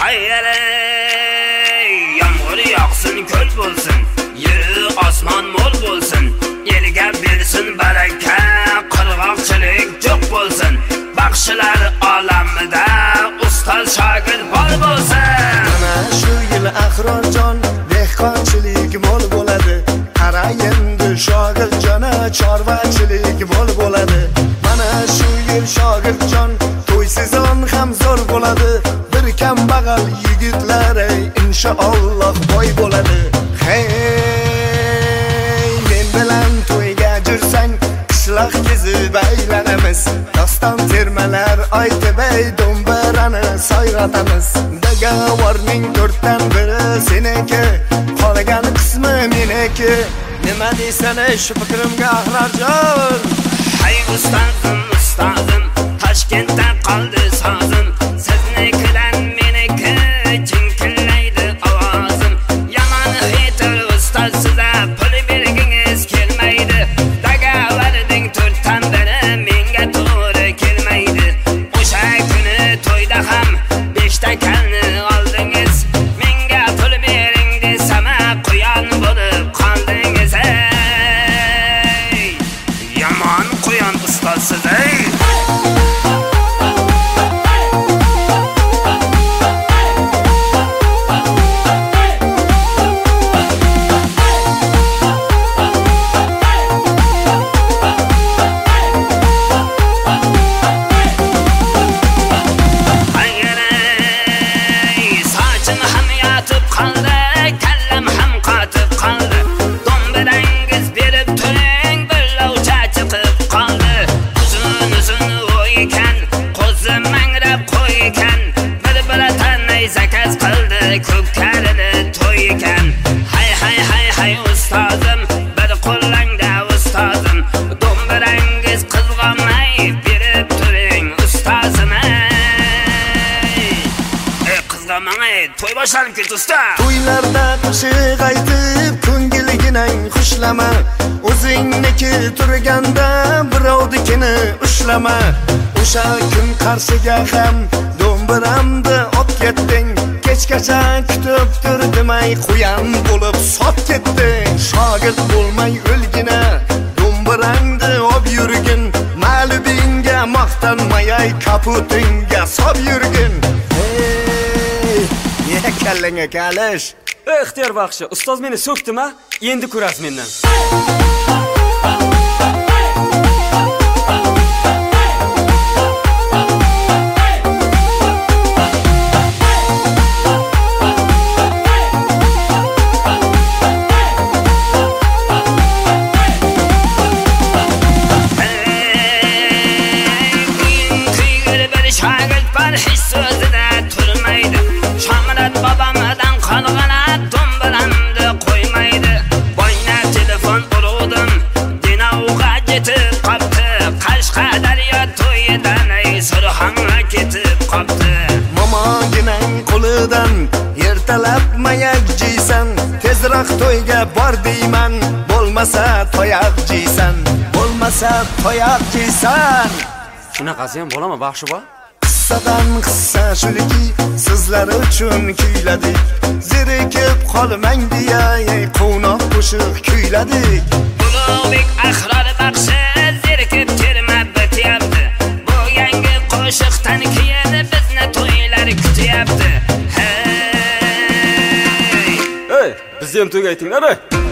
Hayre yağmur yağsın, köl bulsun, yeri osmon mo'l bo'lsin, elga bersin baraka, qirg'oqchilik jo'q bo'lsin, baxshilar olamida ustoz shogird bor bo'lsin. Mana shu yil Ahrorjon dehqonchilik mo'l bo'ladi, qara endi shogirdjona chorvachilik mo'l bo'ladi. Mana shu yil shogirdjon to'ysizon ham zo'r bo'ladi, bir kambag'al yigitlar inshaalloh boy bo'ladi. Hey, men bilan to'yga jursang qishloq kezib aylanamiz, doston termalar aytib do'mbarani soyratamiz. Dagavorning 4dan biri seniki, qolgan qismi meniki. Nima deysan shu fikrimga Ahrorjon? Hay ustozim, ustozim, Toshkentda qoldi sozim, siznikidan meniki jinkillaydi ovozim. Yomon xetir ustoz sizga pul bergingiz kelmaydi, dagavarning 4dan biri menga to'g'ri kelmaydi. O'sha kuni to'yda ham 5 ta kalni oldingiz, menga pul bering desam quyon bo'lib qoldingiz. Yomon quyon ustozsiz ey. Ko'pkarini to'y ekan. Hay ustozim, bir qo'llangda ustozim, do'mbirangiz qizg'onmay berib turing ustozim. Qizg'onmay to'y boshlanib ketdi usta. To'ylarda qo'shiq aytib ko'ngilginang xushlama, o'zingniki turganda birovnikini ushlama. O'sha kun qarshiga ham do'mbiramni olib ketding, kechgacha kutib turdimay quyon bo'lib sot ketding. Shogird bo'lmay o'lgina do'mbirangni olib yurgin, ma'lubingga maqtanmay kaputingga sob yurgin. Hey, kallanga kalish. Ixtiyor baxshi, ustoz meni so'kdimi? Endi ko'rasiz mendan. Shogird bor hech so'zida turmaydi, Shomurat bobomdan qolgan do'mbiramni qo'ymaydi. Boyna telefon urdim, Dinovga yetib qopti, Qashqadaryo to'yidan Surxonga ketib qopti. Momoginang qo'lidan ertalab mayak jiysan, tezroq to'yga bor deyman, bo'lmasa toyaq jiysan, bo'lmasa toyaq jiysan. Shunaqasi ham bo'ladimi baxshi-bo? Qissadan qissa shuki, sizlar uchun kuyladik. Zerikib qolmang deya qo'noq qo'shiq kuyladik. Ulug'bek Ahror baxshi zerikib terma bityapti. Bu yangi qo'shiqdan keyin bizni to'ylar kutyapti. Hey! Bizni ham to'yga aytinglar.